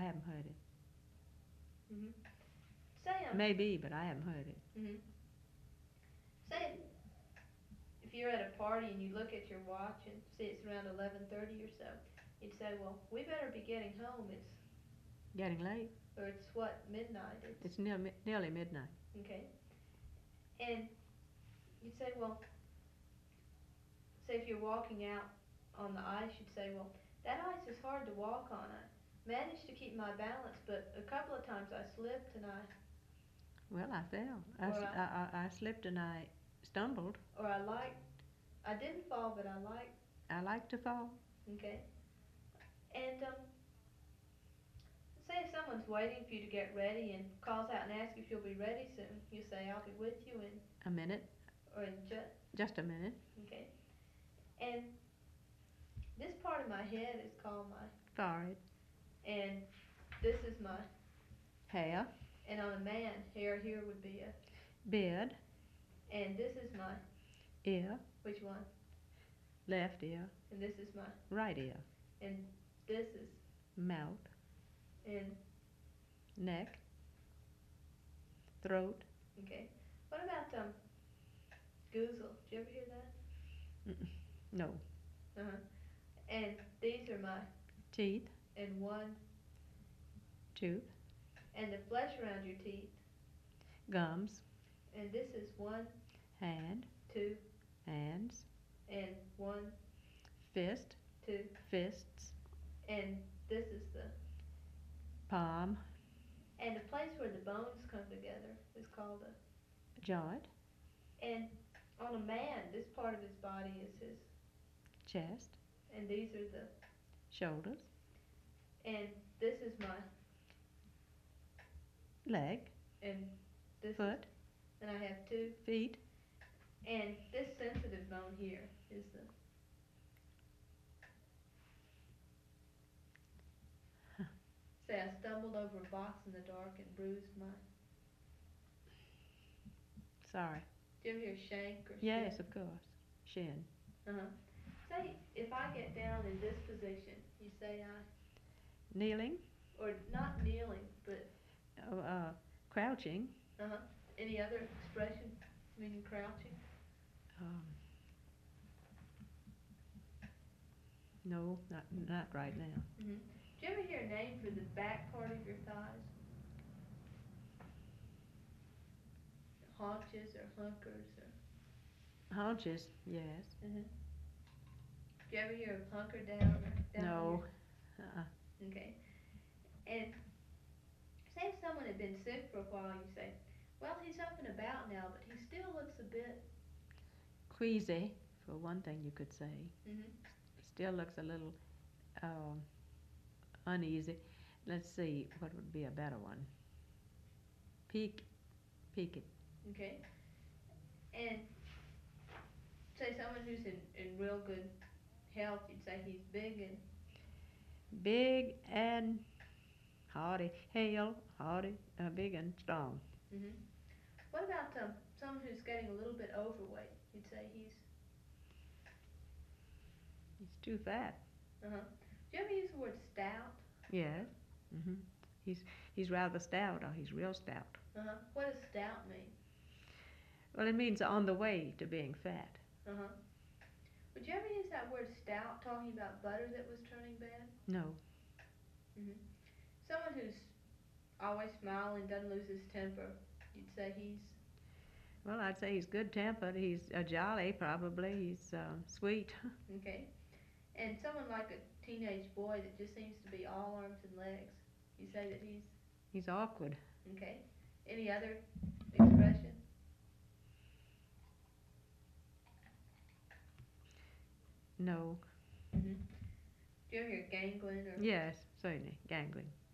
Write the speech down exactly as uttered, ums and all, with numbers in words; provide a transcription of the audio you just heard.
haven't heard it. Mhm. Say um. Maybe, but I haven't heard it. Mhm. Say if you're at a party and you look at your watch and see it's around eleven thirty or so, you'd say, "Well, we better be getting home. It's Getting late? or it's what midnight. It's It's near, nearly midnight. okay." And you'd say, "Well, say if you're walking out on the ice, you'd say, well, that ice is hard to walk on. I managed to keep my balance, but a couple of times I slipped and I, Well, I fell. I, or s- I, I- I- I slipped and I stumbled. or I like, I didn't fall, but I like, I like to fall. okay." And um, say if someone's waiting for you to get ready and calls out and asks if you'll be ready soon, you say, "I'll be with you in," A minute. or in just, Just a minute. okay. And this part of my head is called my, Forehead. and this is my, Hair. and on a man, hair here would be a, Beard. and this is my, Ear. which one? Left ear. And this is my, Right ear. and this is, Mouth. and, Neck. Throat. okay. What about, um, goozle? Did you ever hear that? Mm-mm. No. Uh-huh. And these are my, Teeth. and one, Tooth. and the flesh around your teeth. Gums. And this is one, Hand. two, Hands. and one, Fist. two, Fists. and this is the, Palm. and the place where the bones come together is called a, Joint. and on a man, this part of his body is his, Chest. and these are the, Shoulders. and this is my, Leg. and this is, Foot. and I have two, Feet. and this sensitive bone here is the, say I stumbled over a box in the dark and bruised my, Sorry. do you ever hear shank or Yes, shin? of course. Shin. Uh-huh. Say if I get down in this position, you say I, Kneeling. or not kneeling, but, Uh, uh, crouching. uh-huh. Any other expression meaning crouching? Um, no, not not right now. Mm-hmm. Do you ever hear a name for the back part of your thighs? Haunches or hunkers or, Haunches. Yes. mm-hmm. Do you ever hear of hunker down or down No. here? Uh-uh. Okay. And say if someone had been sick for a while, you say, well, he's up and about now, but he still looks a bit, Queasy, for one thing you could say. mm-hmm. Still looks a little um, uneasy. Let's see, what would be a better one? Peak. Peak it. Okay. And say someone who's in, in real good health, you'd say he's big and, Big and hardy. Hale, hardy, uh, big and strong. mm-hmm. What about um, someone who's getting a little bit overweight? You'd say he's, He's too fat. uh-huh. Do you ever use the word stout? Yes. hmm He's he's rather stout, or he's real stout. Uh-huh. What does stout mean? Well, it means on the way to being fat. Uh-huh. Would you ever use that word stout talking about butter that was turning bad? No. Mm-hmm. Someone who's always smiling, doesn't lose his temper, you'd say he's, Well, I'd say he's good tempered. He's uh, jolly, probably. He's uh, sweet. okay. And someone like a teenage boy that just seems to be all arms and legs, you say that he's, He's awkward. okay. Any other expression? No. Mm-hmm. Do you ever hear gangling or? Yes, certainly. Gangling.